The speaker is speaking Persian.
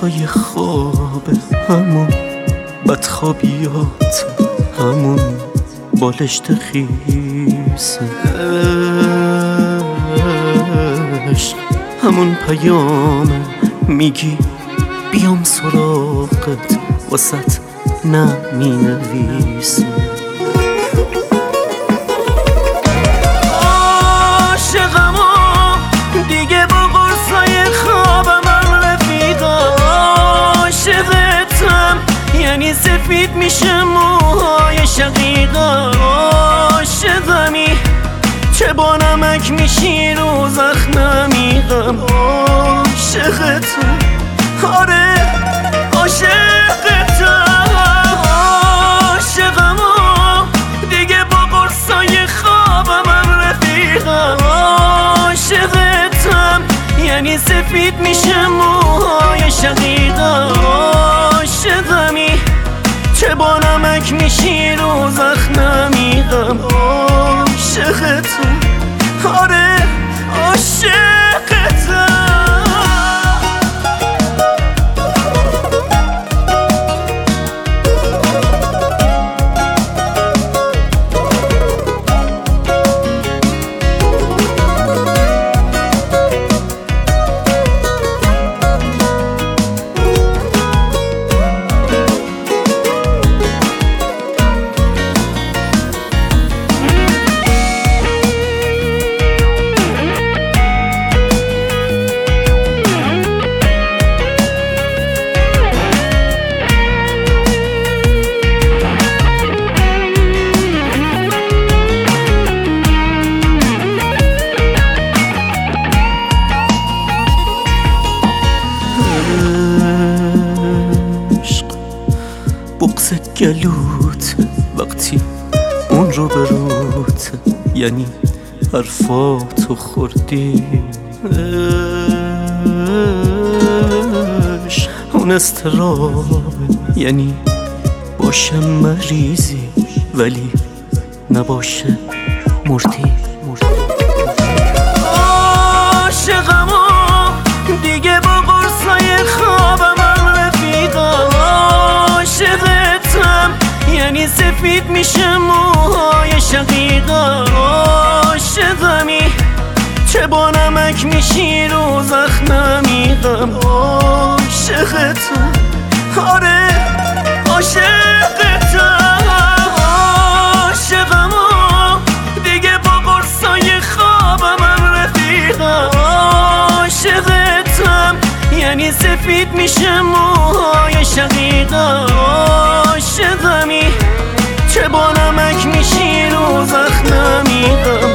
قرصای خواب، همون بدخوابیات، همون بالشت خیس عشق، همون پیامه میگی بیام سراغت، واسط نمی نویسه. عاشقم دیگه با قرصای خوابم عاشقتم یعنی سفید میشه موهای شقیقم. عاشقمی چه با نمک میشی رو زخممیقم. عاشقتم آره عاشقتم. عاشقم دیگه با قرصای خوابم رفیقم. عاشقتم یعنی سفید میشه موهای شقیقم. عاشقمی چه با نمک میشی رو زخممیقم. عاشقتم آره عاشقتم. بغض گلوت وقتی اون رو بروت، یعنی حرفاتو خوردی. اون استراب یعنی باشه مریضی ولی نباشه مردی. عاشقم دیگه با قرصای خوابم رفیقم. عاشقتم یعنی سفید میشه موهای شقیقم. عاشقمی چه با نمک میشی رو زخممیقم. عاشقتم آره عاشقتم. عاشقم دیگه با قرصای خوابم رفیقم. عاشقتم یعنی سفید میشه موهای شقیقم. عاشقمی چه با نمک میشی رو زخممیقم.